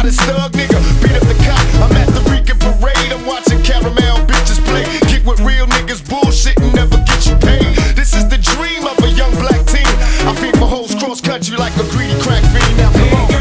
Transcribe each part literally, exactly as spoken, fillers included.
hottest thug nigga. Beat up the cop, I'm at the Rican parade. I'm watching caramel bitches play. Get with real niggas, bullshit and never get you paid. This is the dream of a young black teen. I feed my hoes cross country like a greedy crack fiend. Now come on.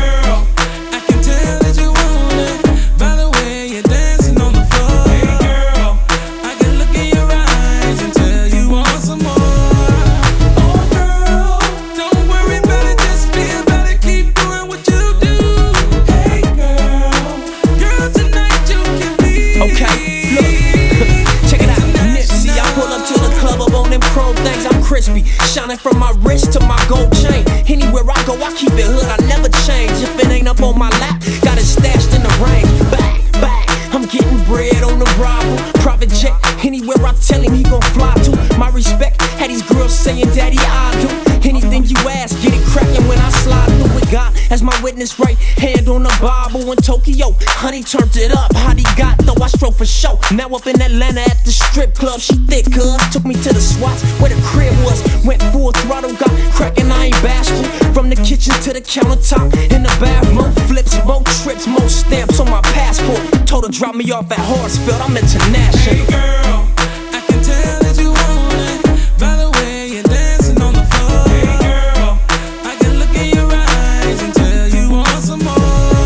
Crispy, shining from my wrist to my gold chain. Anywhere I go, I keep it hood, I never change. If it ain't up on my lap, got it stashed in the range. Back, back, I'm getting bread on the rival. Private jet, anywhere I tell him he gon' fly to. My respect, had these girls saying, Daddy, I do. Anything you ask, get it crackin' when I slide through with God as my witness, right hand on the Bible. In Tokyo, honey turned it up, how he got though, I stroke for show. Now up in Atlanta at the strip club, she thick cuz. Took me to the spots where the crib was. Went full throttle, got crackin', I ain't bashful. From the kitchen to the countertop, in the bathroom, flips, more trips, more stamps on my passport. Told her drop me off at Hartsfield, I'm international. Hey girl, I can tell that you want it by the way you're dancing on the floor. Hey girl, I can look in your eyes and tell you want some more.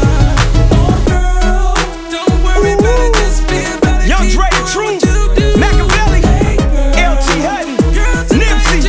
Oh girl, don't worry about it, just be about it. Young Dre, the truth, Machiavelli, L T Hutton, Nipsey,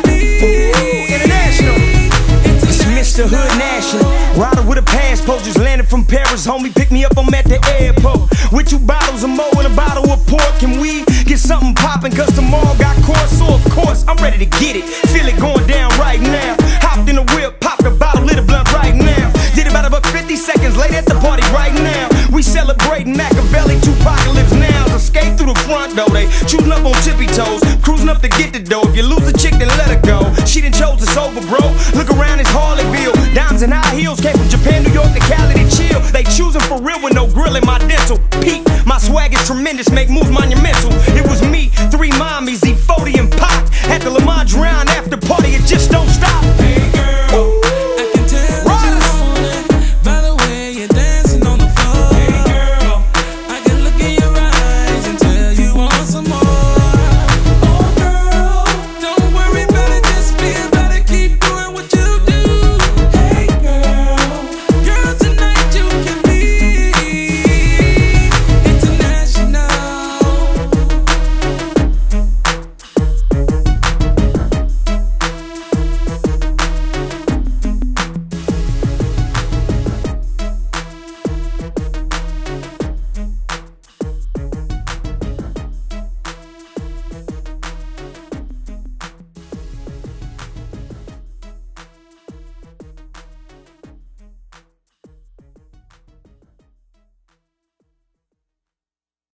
ooh, international. It's Mister Hood National. Rider with a passport, just landed from Paris. Homie, pick me up, I'm at the airport. With two bottles of mo and a bottle of pork and weed. Get something poppin', cause tomorrow got course. So of course, I'm ready to get it. Feel it going down right now. Hopped in the whip, popped a bottle, lit a blunt right now. Did about about fifty seconds later at the party right now. We celebrating Machiavelli, two apocalypse now. Escape through the front door, they shooting up on tippy toes. Cruising up to get the dough. If you lose a chick, then let her go. She done chose it's over, bro. Look around, it's Harleyville. Diamonds and high heels came from Japan, New York to Cali to chill. They choosing for real with no grill in my dental. Peak, my swag is tremendous, make moves monumental. It was me, three mommies,